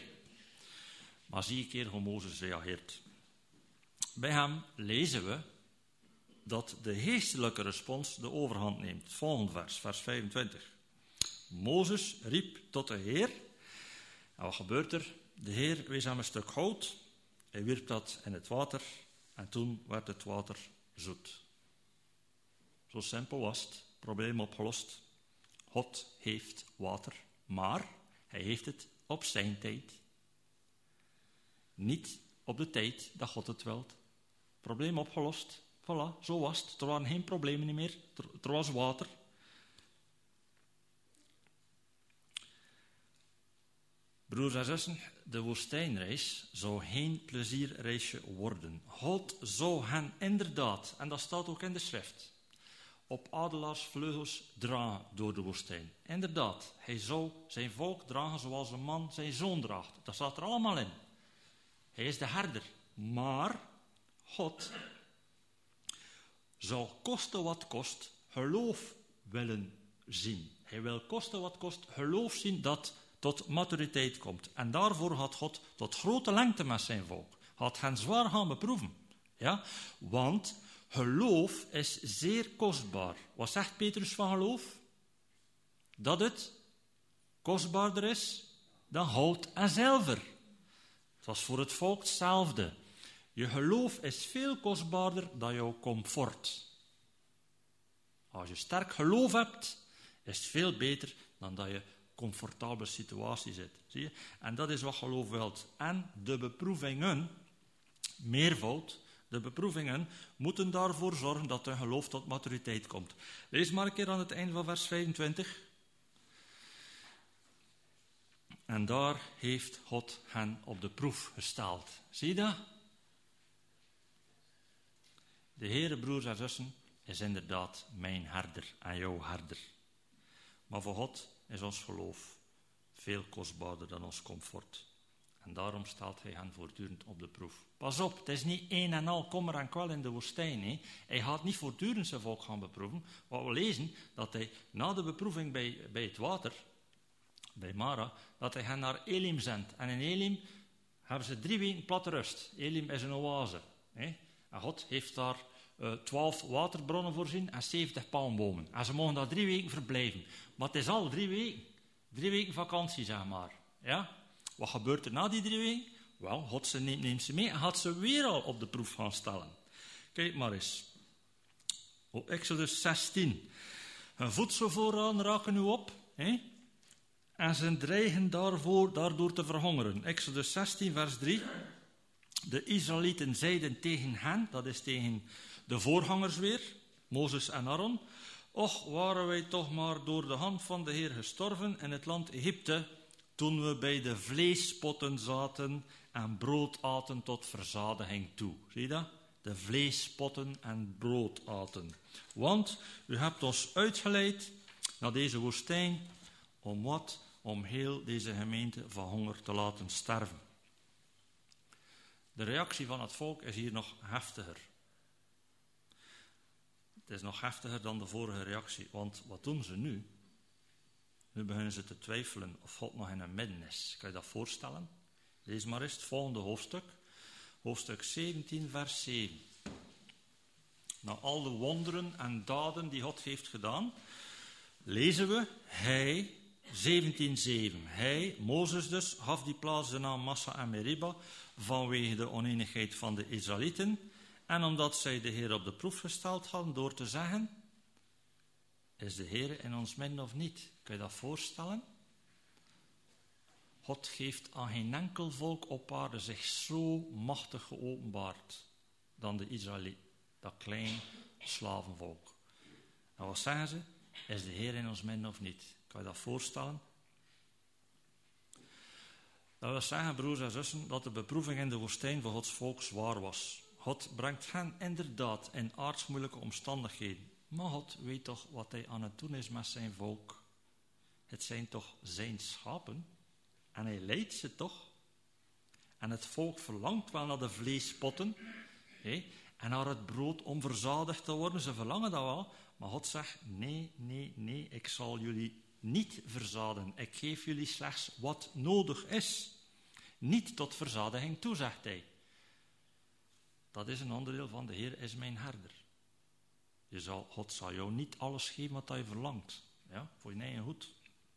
Maar zie een keer hoe Mozes reageert. Bij hem lezen we dat de geestelijke respons de overhand neemt. Het volgende vers 25. Mozes riep tot de Heer. En wat gebeurt er? De Heer wees hem een stuk hout. Hij wierp dat in het water. En toen werd het water zoet. Zo simpel was het. Probleem opgelost. God heeft water. Maar hij heeft het op zijn tijd. Niet op de tijd dat God het wilt. Probleem opgelost. Voilà, zo was het. Er waren geen problemen meer. Er was water. Broers en zussen, de woestijnreis zou geen plezierreisje worden. God zou hen inderdaad, en dat staat ook in de schrift, op adelaarsvleugels dragen door de woestijn. Inderdaad, hij zou zijn volk dragen zoals een man zijn zoon draagt. Dat staat er allemaal in. Hij is de herder. Maar God zou koste wat kost geloof willen zien. Hij wil koste wat kost geloof zien dat tot maturiteit komt. En daarvoor had God tot grote lengte met zijn volk. Had hen zwaar gaan beproeven. Ja? Want geloof is zeer kostbaar. Wat zegt Petrus van geloof? Dat het kostbaarder is dan goud en zilver. Het was voor het volk hetzelfde. Je geloof is veel kostbaarder dan jouw comfort. Als je sterk geloof hebt, is het veel beter dan dat je comfortabele situatie zit. Zie je? En dat is wat geloof wilt. En de beproevingen, meervoud, de beproevingen moeten daarvoor zorgen dat hun geloof tot maturiteit komt. Lees maar een keer aan het einde van vers 25. En daar heeft God hen op de proef gesteld. Zie je dat? De Heere, broers en zussen, is inderdaad mijn herder en jouw herder. Maar voor God is ons geloof veel kostbaarder dan ons comfort. En daarom stelt hij hen voortdurend op de proef. Pas op, het is niet een en al kommer en kwel in de woestijn. Hè. Hij gaat niet voortdurend zijn volk gaan beproeven. Wat we lezen, dat hij na de beproeving bij het water, bij Mara, dat hij hen naar Elim zendt. En in Elim hebben ze 3 weken platte rust. Elim is een oase. Hè. En God heeft daar 12 waterbronnen voorzien en 70 palmbomen. En ze mogen daar 3 weken verblijven. Maar het is al 3 weken. 3 weken vakantie, zeg maar. Ja? Wat gebeurt er na die 3 weken? Wel, God neemt ze mee en gaat ze weer al op de proef gaan stellen. Kijk maar eens. Op Exodus 16. Hun voedselvoorraden raken nu op. Hè? En ze dreigen daardoor te verhongeren. Exodus 16, vers 3. De Israëlieten zeiden tegen hen, dat is tegen de voorgangers weer, Mozes en Aaron, och, waren wij toch maar door de hand van de Heer gestorven in het land Egypte, toen we bij de vleespotten zaten en brood aten tot verzadiging toe. Zie je dat? De vleespotten en brood aten. Want u hebt ons uitgeleid naar deze woestijn, om wat? Om heel deze gemeente van honger te laten sterven. De reactie van het volk is hier nog heftiger. Het is nog heftiger dan de vorige reactie. Want wat doen ze nu? Nu beginnen ze te twijfelen of God nog in hun midden is. Kan je dat voorstellen? Lees maar eens het volgende hoofdstuk. Hoofdstuk 17, vers 7. Na al de wonderen en daden die God heeft gedaan, lezen we, hij, 17:7. Hij, Mozes dus, gaf die plaats de naam Massa en Meriba vanwege de oneenigheid van de Israëlieten en omdat zij de Heer op de proef gesteld hadden door te zeggen, is de Heer in ons midden of niet? Kun je dat voorstellen? God heeft aan geen enkel volk op aarde zich zo machtig geopenbaard dan de Israëlieten, dat klein slavenvolk. En wat zeggen ze? Is de Heer in ons midden of niet? Kan je dat voorstellen? Dat wil zeggen, broers en zussen, dat de beproeving in de woestijn voor Gods volk zwaar was. God brengt hen inderdaad in aardsmoeilijke omstandigheden. Maar God weet toch wat hij aan het doen is met zijn volk. Het zijn toch zijn schapen? En hij leidt ze toch? En het volk verlangt wel naar de vleespotten. En naar het brood om verzadigd te worden. Ze verlangen dat wel. Maar God zegt, nee, ik zal jullie niet verzadigen. Ik geef jullie slechts wat nodig is. Niet tot verzadiging toe, zegt hij. Dat is een onderdeel van de Heer is mijn herder. God zal jou niet alles geven wat je verlangt. Ja, voor je eigen goed.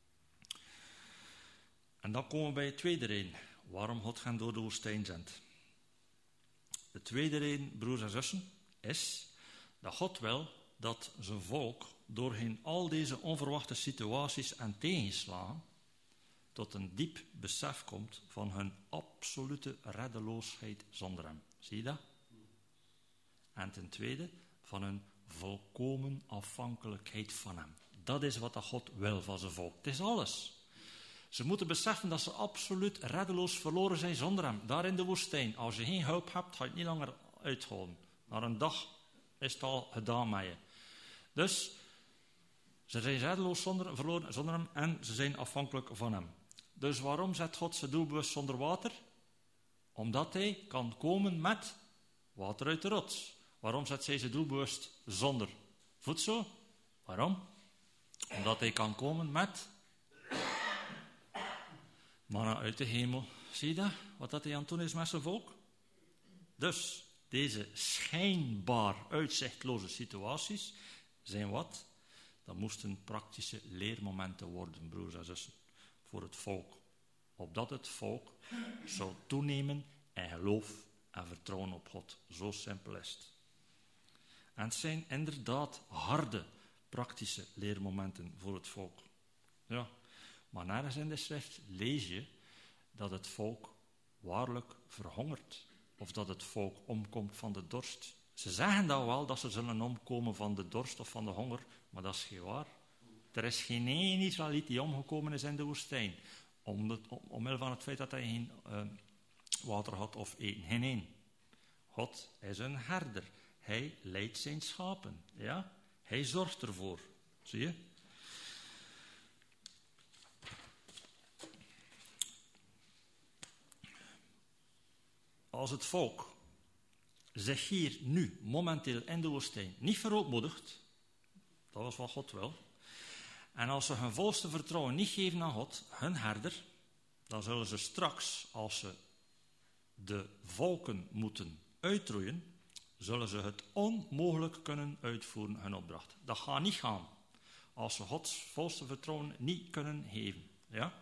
En dan komen we bij het tweede reden. Waarom God hen door de woestijn zendt. De tweede reden, broers en zussen, is dat God wil dat zijn volk doorheen al deze onverwachte situaties en tegenslagen tot een diep besef komt van hun absolute reddeloosheid zonder hem. Zie je dat? En ten tweede, van hun volkomen afhankelijkheid van hem. Dat is wat God wil van zijn volk. Het is alles. Ze moeten beseffen dat ze absoluut reddeloos verloren zijn zonder hem. Daar in de woestijn. Als je geen hulp hebt, ga je het niet langer uithouden. Na een dag is het al gedaan met je. Dus, ze zijn reddeloos verloren zonder hem en ze zijn afhankelijk van hem. Dus waarom zet God ze doelbewust zonder water? Omdat hij kan komen met water uit de rots. Waarom zet zij ze doelbewust zonder voedsel? Waarom? Omdat hij kan komen met manna uit de hemel. Zie je dat? Wat dat hij aan het doen is met zijn volk? Dus, deze schijnbaar uitzichtloze situaties zijn wat? Dat moesten praktische leermomenten worden, broers en zussen, voor het volk. Opdat het volk zou toenemen in geloof en vertrouwen op God. Zo simpel is het. En het zijn inderdaad harde, praktische leermomenten voor het volk. Ja, maar nergens in de schrift lees je dat het volk waarlijk verhongert. Of dat het volk omkomt van de dorst. Ze zeggen dan wel dat ze zullen omkomen van de dorst of van de honger, maar dat is geen waar. Er is geen één Israëliet die omgekomen is in de woestijn. Omwille van het feit dat hij geen water had of eten. Geen één. God is een herder. Hij leidt zijn schapen. Ja? Hij zorgt ervoor. Zie je? Als het volk zich hier nu, momenteel in de woestijn, niet verootmoedigt, dat was wat God wil, en als ze hun volste vertrouwen niet geven aan God, hun herder, dan zullen ze straks, als ze de volken moeten uitroeien, zullen ze het onmogelijk kunnen uitvoeren, hun opdracht. Dat gaat niet gaan, als ze Gods volste vertrouwen niet kunnen geven. Ja?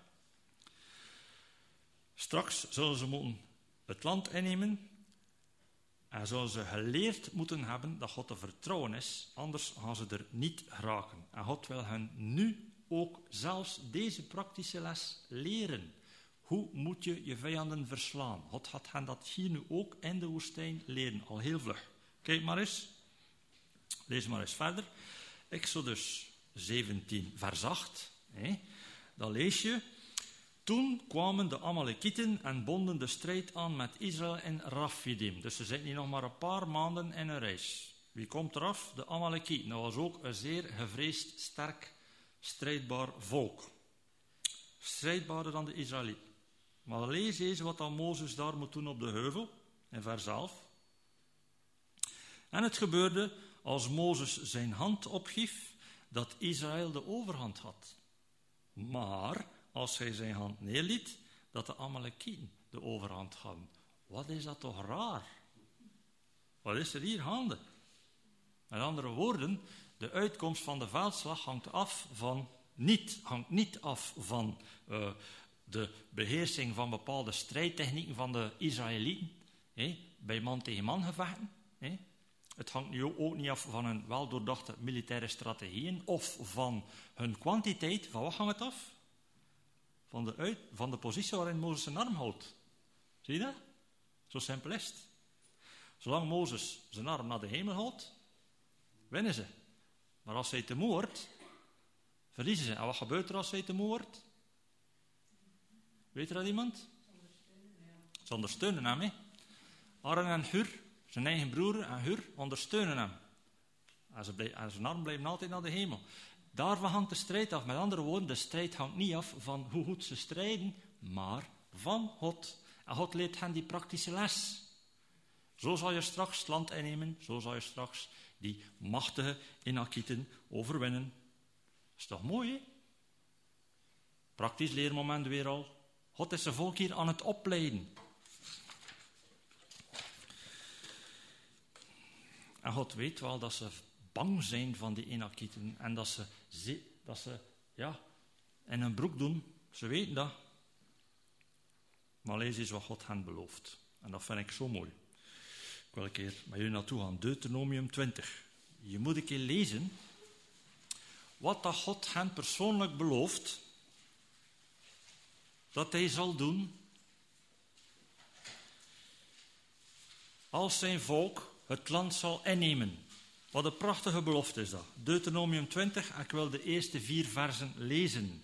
Straks zullen ze moeten het land innemen en zullen ze geleerd moeten hebben dat God te vertrouwen is, anders gaan ze er niet geraken. En God wil hen nu ook zelfs deze praktische les leren. Hoe moet je je vijanden verslaan? God gaat hen dat hier nu ook in de woestijn leren, al heel vlug. Kijk maar eens. Lees maar eens verder. Exodus 17, vers 8. Dan lees je. Toen kwamen de Amalekieten en bonden de strijd aan met Israël in Rafidim. Dus ze zitten hier nog maar een paar maanden in een reis. Wie komt eraf? De Amalekieten. Dat was ook een zeer gevreesd, sterk, strijdbaar volk. Strijdbaarder dan de Israëlieten. Maar lees eens wat dan Mozes daar moet doen op de heuvel, in vers 11. En het gebeurde, als Mozes zijn hand ophief, dat Israël de overhand had. Maar als hij zijn hand neerliet, dat de Amalekieten de overhand hadden. Wat is dat toch raar? Wat is er hier gaande? Met andere woorden, de uitkomst van de veldslag hangt niet af van de beheersing van bepaalde strijdtechnieken van de Israëlieten, bij man tegen man gevechten. Het hangt nu ook niet af van hun weldoordachte militaire strategieën of van hun kwantiteit. Van wat hangt het af? Van de positie waarin Mozes zijn arm houdt. Zie je dat? Zo simpel is het. Zolang Mozes zijn arm naar de hemel houdt, winnen ze. Maar als hij te moe wordt, verliezen ze. En wat gebeurt er als hij te moe wordt? Weet er dat iemand? Ze ondersteunen hem. Aaron en Hur, zijn eigen broer en Hur, ondersteunen hem. En zijn arm blijft altijd naar de hemel. Daarvan hangt de strijd af. Met andere woorden, de strijd hangt niet af van hoe goed ze strijden, maar van God. En God leert hen die praktische les. Zo zal je straks het land innemen, zo zal je straks die machtige Enakieten overwinnen. Is toch mooi, hè? Praktisch leermoment weer al. God is zijn volk hier aan het opleiden. En God weet wel dat ze bang zijn van die Enakieten en dat ze in hun broek doen. Ze weten dat. Maar lees eens wat God hen belooft. En dat vind ik zo mooi. Ik wil een keer met jullie naartoe gaan. Deuteronomium 20. Je moet een keer lezen wat dat God hen persoonlijk belooft dat hij zal doen als zijn volk het land zal innemen. Wat een prachtige belofte is dat. Deuteronomium 20, ik wil de eerste 4 versen lezen.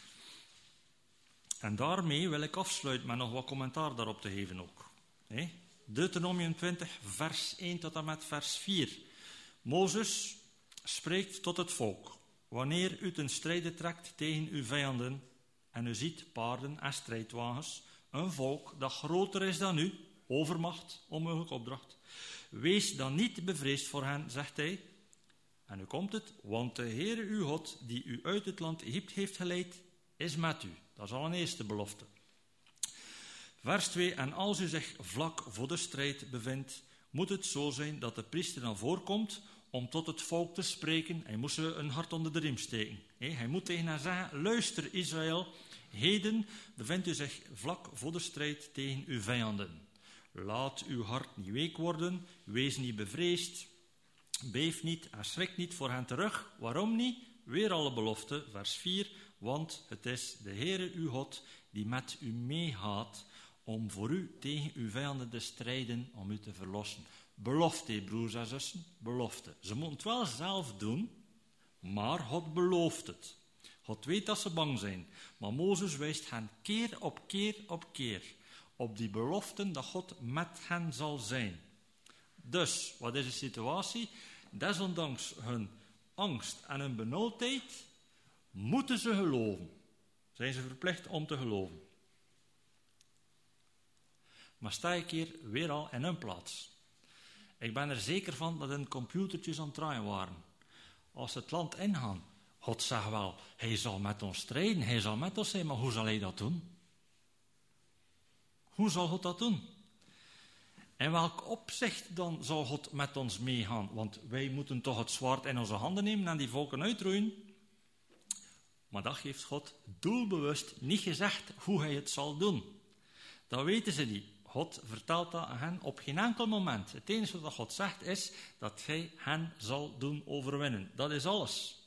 En daarmee wil ik afsluiten met nog wat commentaar daarop te geven ook. Deuteronomium 20, vers 1 tot en met vers 4. Mozes spreekt tot het volk. Wanneer u ten strijde trekt tegen uw vijanden en u ziet paarden en strijdwagens, een volk dat groter is dan u, overmacht, onmogelijke opdracht, wees dan niet bevreesd voor hen, zegt hij. En nu komt het, want de Heere uw God, die u uit het land Egypte heeft geleid, is met u. Dat is al een eerste belofte. Vers 2, en als u zich vlak voor de strijd bevindt, moet het zo zijn dat de priester dan voorkomt om tot het volk te spreken. Hij moest ze een hart onder de riem steken. Hij moet tegen hen zeggen, luister Israël, heden bevindt u zich vlak voor de strijd tegen uw vijanden. Laat uw hart niet week worden, wees niet bevreesd, beef niet en schrik niet voor hen terug. Waarom niet? Weer alle beloften, vers 4, want het is de Heere uw God die met u meegaat om voor u tegen uw vijanden te strijden, om u te verlossen. Belofte, broers en zussen, belofte. Ze moeten het wel zelf doen, maar God belooft het. God weet dat ze bang zijn, maar Mozes wijst hen keer op keer op keer op die beloften dat God met hen zal zijn. Dus, wat is de situatie? Desondanks hun angst en hun benauwdheid, moeten ze geloven. Zijn ze verplicht om te geloven. Maar sta ik hier weer al in hun plaats. Ik ben er zeker van dat hun computertjes aan het draaien waren. Als ze het land ingaan, God zegt wel, hij zal met ons strijden, hij zal met ons zijn, maar hoe zal hij dat doen? Hoe zal God dat doen? In welk opzicht dan zal God met ons meegaan? Want wij moeten toch het zwaard in onze handen nemen en die volken uitroeien. Maar dat heeft God doelbewust niet gezegd hoe hij het zal doen. Dat weten ze niet. God vertelt dat aan hen op geen enkel moment. Het enige wat God zegt is dat hij hen zal doen overwinnen. Dat is alles.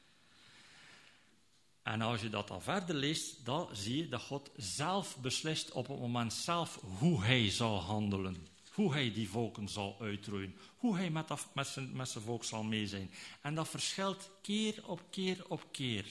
En als je dat dan verder leest, dan zie je dat God zelf beslist op het moment zelf hoe hij zal handelen. Hoe hij die volken zal uitroeien. Hoe hij met zijn volk zal mee zijn. En dat verschilt keer op keer op keer.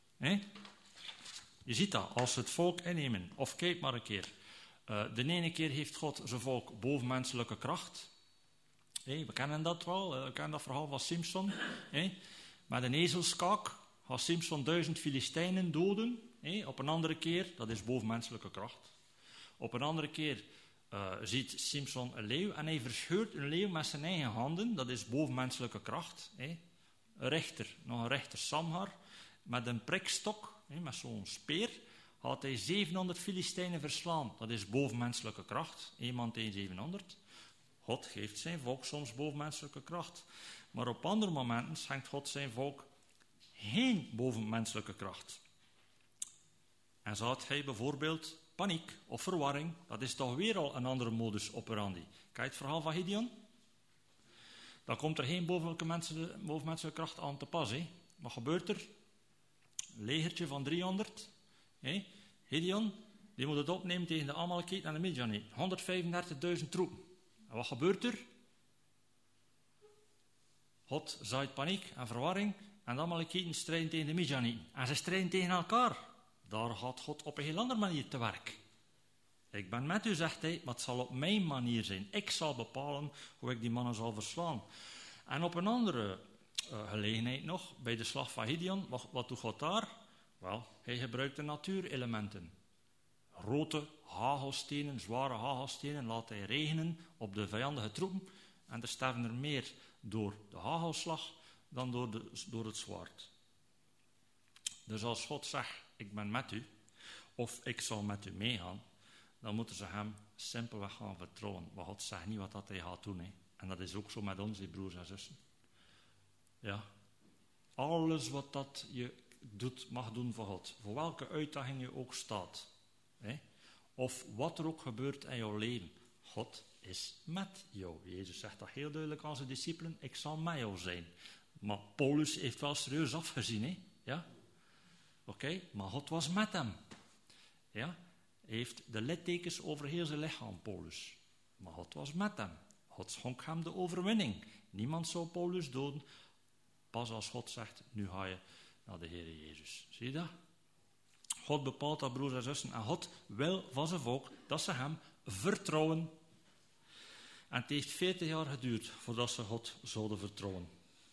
Je ziet dat als ze het volk innemen. Of kijk maar een keer. De ene keer heeft God zijn volk bovenmenselijke kracht. We kennen dat wel. We kennen dat verhaal van Simson. Met een ezelskaak gaat Simson 1000 Filistijnen doden. Op een andere keer, dat is bovenmenselijke kracht. Op een andere keer ziet Simson een leeuw en hij verscheurt een leeuw met zijn eigen handen. Dat is bovenmenselijke kracht. Een rechter Samhar, met een prikstok, met zo'n speer, had hij 700 Filistijnen verslaan. Dat is bovenmenselijke kracht. 1 man tegen 700. God geeft zijn volk soms bovenmenselijke kracht. Maar op andere momenten schenkt God zijn volk geen bovenmenselijke kracht. En zo had hij bijvoorbeeld paniek of verwarring. Dat is toch weer al een andere modus operandi. Kijk het verhaal van Gideon? Dan komt er geen bovenmenselijke kracht aan te pas. Wat gebeurt er? Een legertje van 300. Gideon, die moet het opnemen tegen de Amalekieten en de Midjanieten. 135.000 troepen. En wat gebeurt er? God zaait paniek en verwarring en de Amalekieten strijden tegen de Midjanieten. En ze strijden tegen elkaar. Daar gaat God op een heel andere manier te werk. Ik ben met u, zegt hij, maar het zal op mijn manier zijn. Ik zal bepalen hoe ik die mannen zal verslaan. En op een andere gelegenheid nog, bij de slag van Gideon, wat doet God daar? Wel, hij gebruikt de natuurelementen. Grote hagelstenen, zware hagelstenen, laat hij regenen op de vijandige troepen. En er sterven er meer door de hagelslag dan door het zwaard. Dus als God zegt, ik ben met u, of ik zal met u meegaan, dan moeten ze hem simpelweg gaan vertrouwen. Maar God zegt niet wat hij gaat doen. En dat is ook zo met ons, broers en zussen. Ja. Alles wat dat je doet, mag doen voor God. Voor welke uitdaging je ook staat. Hè? Of wat er ook gebeurt in jouw leven. God is met jou. Jezus zegt dat heel duidelijk aan zijn discipelen. Ik zal met jou zijn. Maar Paulus heeft wel serieus afgezien. Hè? Ja? Oké, maar God was met hem. Ja? Hij heeft de littekens over heel zijn lichaam, Paulus. Maar God was met hem. God schonk hem de overwinning. Niemand zou Paulus doden. Pas als God zegt, nu ga je naar de Heer Jezus. Zie je dat? God bepaalt dat, broers en zussen. En God wil van zijn volk dat ze hem vertrouwen. En het heeft 40 jaar geduurd voordat ze God zouden vertrouwen.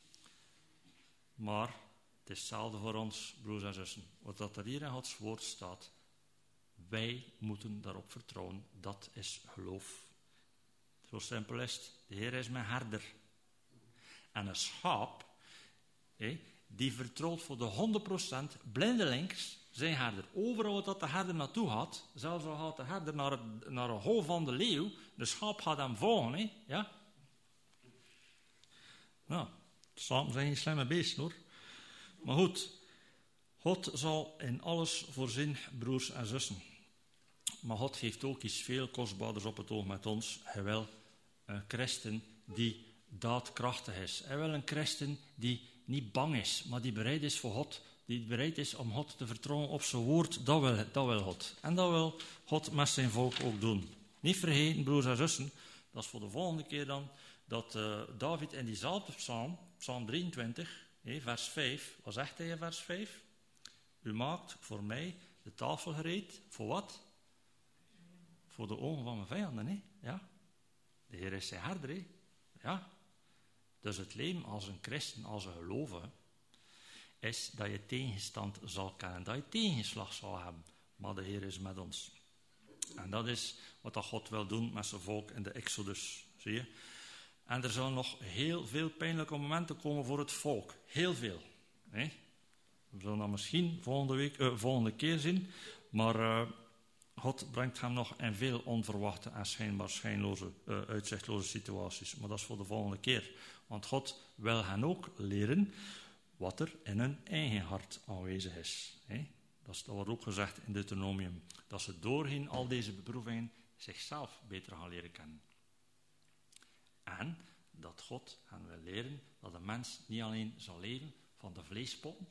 Maar het is hetzelfde voor ons, broers en zussen. Wat er hier in Gods woord staat. Wij moeten daarop vertrouwen. Dat is geloof. Zo simpel is het. De Heer is mijn herder. En een schaap, die vertrouwt voor de 100% blindelings zijn herder. Overal wat de herder naartoe gaat, zelfs al gaat de herder naar een hol van de leeuw, de schaap gaat hem volgen. Hè? Ja? Nou, samen zijn geen slimme beesten hoor. Maar goed, God zal in alles voorzien, broers en zussen. Maar God heeft ook iets veel kostbaarders op het oog met ons. Hij wil een christen die daadkrachtig is. Hij wil een christen die niet bang is, maar die bereid is voor God. Die bereid is om God te vertrouwen op zijn woord. Dat wil God. En dat wil God met zijn volk ook doen. Niet vergeten, broers en zussen, dat is voor de volgende keer dan, dat David in diezelfde psalm, psalm 23, vers 5, wat zegt hij in vers 5? U maakt voor mij de tafel gereed. Voor wat? Voor de ogen van mijn vijanden. Hè? Ja. De Heer is zijn herder. Hè? Ja. Dus het leven als een christen, als een gelovige, is dat je tegenstand zal kennen. Dat je tegenslag zal hebben. Maar de Heer is met ons. En dat is wat dat God wil doen met zijn volk in de Exodus. Zie je? En er zullen nog heel veel pijnlijke momenten komen voor het volk. Heel veel. Hè? We zullen dat misschien volgende keer zien. Maar God brengt hem nog in veel onverwachte en schijnbaar uitzichtloze situaties. Maar dat is voor de volgende keer. Want God wil hen ook leren wat er in hun eigen hart aanwezig is. Dat wordt ook gezegd in Deuteronomium. Dat ze doorheen al deze beproevingen zichzelf beter gaan leren kennen. En dat God hen wil leren dat de mens niet alleen zal leven van de vleespotten,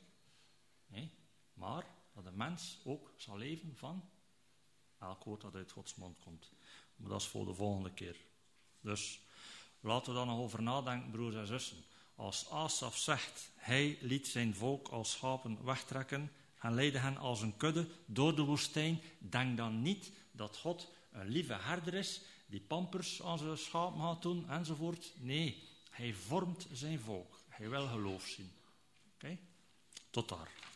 maar dat de mens ook zal leven van elk woord dat uit Gods mond komt. Maar dat is voor de volgende keer. Dus laten we daar nog over nadenken, broers en zussen. Als Asaf zegt, hij liet zijn volk als schapen wegtrekken en leidde hen als een kudde door de woestijn, denk dan niet dat God een lieve herder is die pampers aan zijn schapen gaat doen enzovoort. Nee, hij vormt zijn volk. Hij wil geloof zien. Oké? Tot daar.